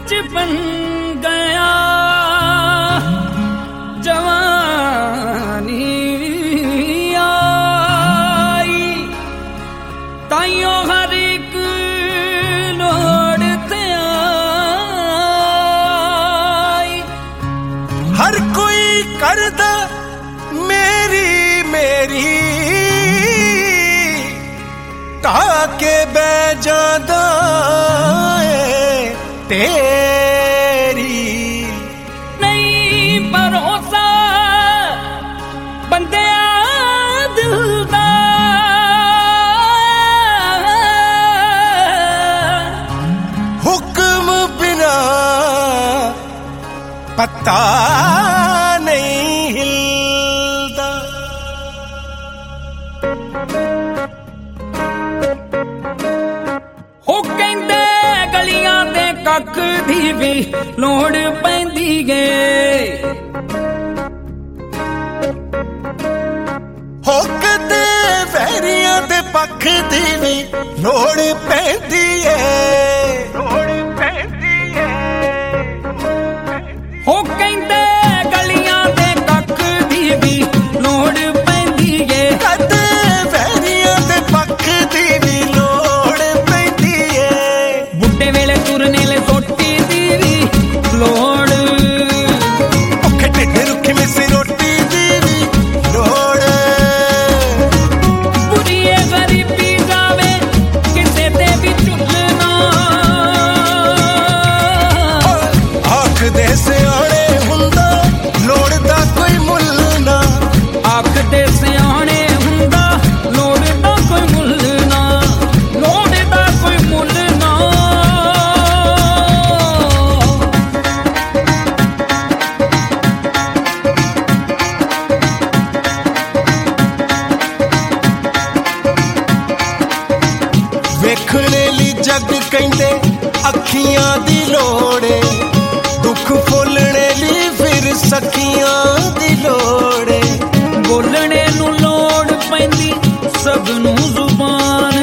बचपन गया जवानी आई ताइयों हर एक लोड़ ते आई हर कोई करदा मेरी मेरी ताके बै जादा तेरी नहीं भरोसा बंदे दिल दा हुक्म बिना पत्ता नहीं हिलदा हो कहंदे गलियां दे कख दी भी लोड़ पैंदी गे हो कदे वैरियां दे पख दी भी लोड़ पैंदी हो कहंदे गलियां दे कख दी भी लोड़ पैंदी गे कदे वैरियां दे पख दी भी लोड़ पैंदी बुड्ढे वेले तुरने ले सोटी दी भी लोड़ भुखे ढिड रुखी मिसी रोटी दी भी लोड़ बुरी गरीबी जावे किसे ते भी झुलना आख दे सियाणे हुंदा लोड़ दा कोई मुल ना आख दे सियाणे हुंदा लोड़ दा कोई मुल ना लोड़ दा कोई मुल ना ਵੇਖਣੇ ਲਈ ਜੱਗ ਕਹਿੰਦੇ ਅੱਖੀਆਂ ਦੀ ਲੋੜ ਏ ਦੁੱਖ ਫੋਲਣੇ ਲਈ ਫਿਰ ਸਖੀਆਂ ਦੀ ਲੋੜ ਏ ਬੋਲਣੇ ਨੂੰ ਲੋੜ ਪੈਂਦੀ ਸਭ ਨੂੰ ਜ਼ੁਬਾਨ